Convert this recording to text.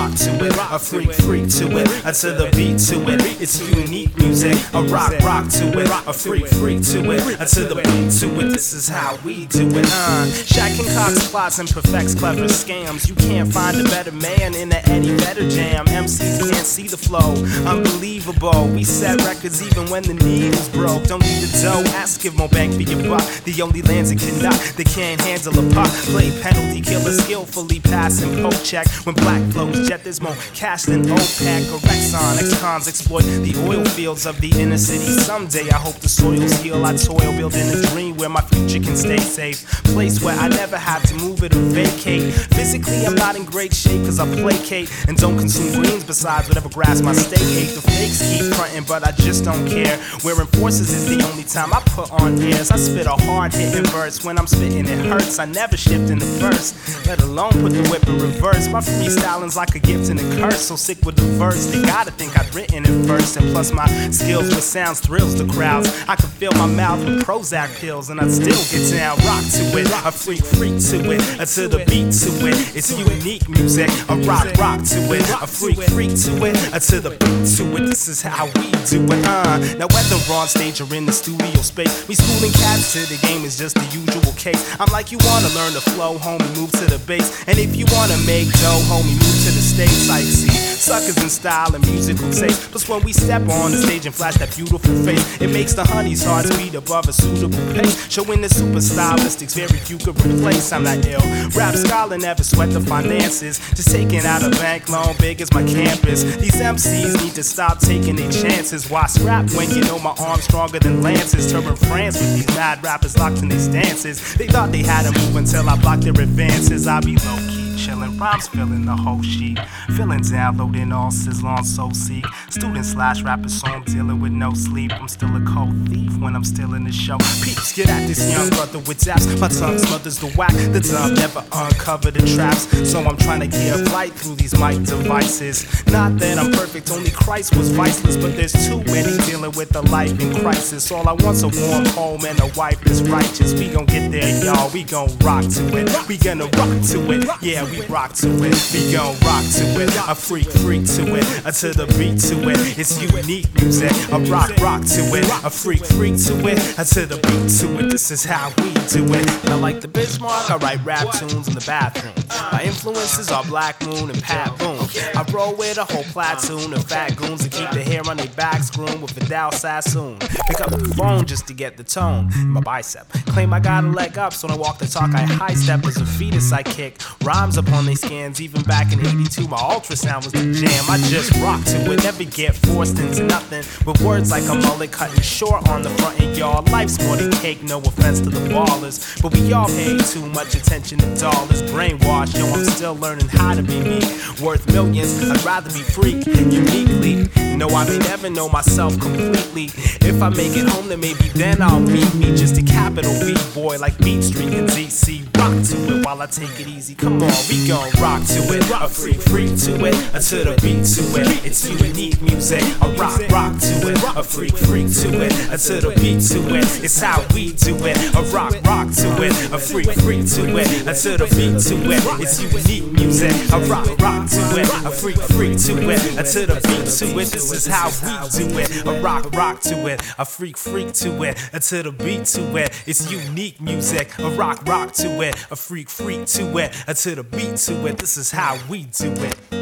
rock to it, a freak to it, to the beat to it. It's unique music, a rock to it, a freak to it, to the beat to it. This is how we do it. Shaq concocts plots and perfects clever scams. You can't find a better man in the Eddie Vedder jam. MCs can't see the flow, unbelievable. We set records even when the needle's broke. Don't need the dough, ask if Mo Bank for your buck. The only lands it can knock, they can't handle a puck. Play penalty killer, skillfully passing poke check. When black flows jet, there's more cash than OPEC or Exxon. Ex-cons exploit the oil fields of the inner city. Someday I hope the soils heal. I toil building a dream where my future can stay safe. Place where I never have to move it or vacate. Physically I'm not in great shape cause I placate and don't consume greens besides whatever grass my steak ate. The fakes keep frontin' but I just don't care. Wearing forces is the only time I put on airs. I spit a hard hitting verse. When I'm spitting it hurts. I never shift in the verse, let alone put the whip in reverse. My freestyling's like a gift and a curse. So sick with the verse, they gotta think I'd written it first. And plus my skills with sounds thrills the crowds. I could fill my mouth with Prozac pills and I'd still get down. Rock to it, a freak to it, to the beat to it. It's unique music, a rock to it, a freak to it, to the beat to it. This is how we do it. Now whether we're on stage or in the studio space, we schooling cats to the game is just the usual case. I'm like, you wanna learn the flow, homie, move to the bass. And if you wanna make dough, homie, move to the stage. Like, see, suckers in style and musical taste. Plus when we step on the stage and flash that beautiful face, it makes the honey's hearts beat above a suitable pace. Showing the super stylistics very few could replace. I'm that ill rap scholar, never sweat the finances. Just taking out a bank loan big as my campus. These MCs need to stop taking their chances. Why scrap when you know my arm's stronger than lances? Touring France with these mad rappers locked in these stances. They thought they had to move until I blocked their advances. I be low-key chillin', rhymes filling the whole sheet. Feeling downloading all sizzle on so seek. Student/rapper, so I'm dealing with no sleep. I'm still a cold thief when I'm still in the show. Peeps, get at this young brother with zaps. My tongue smothers the whack. The dumb never uncover the traps. So I'm trying to give light through these mic devices. Not that I'm perfect, only Christ was viceless. But there's too many dealing with a life in crisis. All I want's a warm home and a wife that's righteous. We gon' get there, y'all. We gon' rock to it. We gonna rock to it. Yeah, we rock to it. We gon' rock to it. A freak to it. To the beat to it. It's unique music. A rock to it. A freak to it. To the beat to it. This is how we do it. And I like the Bismarck. I write rap tunes in the bathroom. My influences are Black Moon and Pat Boone. I roll with a whole platoon of fat goons to keep the hair on their backs groomed with Vidal Sassoon. Pick up the phone just to get the tone in my bicep. Claim I got a leg up, so when I walk the talk, I high step as a fetus. I kick rhymes upon they scans. Even back in '82, my ultrasound was the jam. I just rock to it, never get forced into nothing. With words like a mullet cutting short on the front end, y'all. Life's more than cake, no offense to the ballers, but we all pay too much attention to dollars. Brainwashed, yo, I'm still learning how to be me. Worth millions, I'd rather be free, uniquely. No, I may never know myself completely. If I make it home, then maybe then I'll meet me. Just a capital B boy like Beat Street in DC. Rock to it while I take it easy. Come on, we gon' rock to it. A freak to it, to the beat to it. It's unique music. A rock to it. A freak to it, to the beat to it. It's how we do it. A rock to it. A freak to it, to the beat to it. It's unique music. A rock to it. A freak to it, to the beat to it. This is how we do it. A rock to it. A freak to it, to the beat to it. It's unique music. A rock to it. A freak to it, to the beat to it. This is how we do it.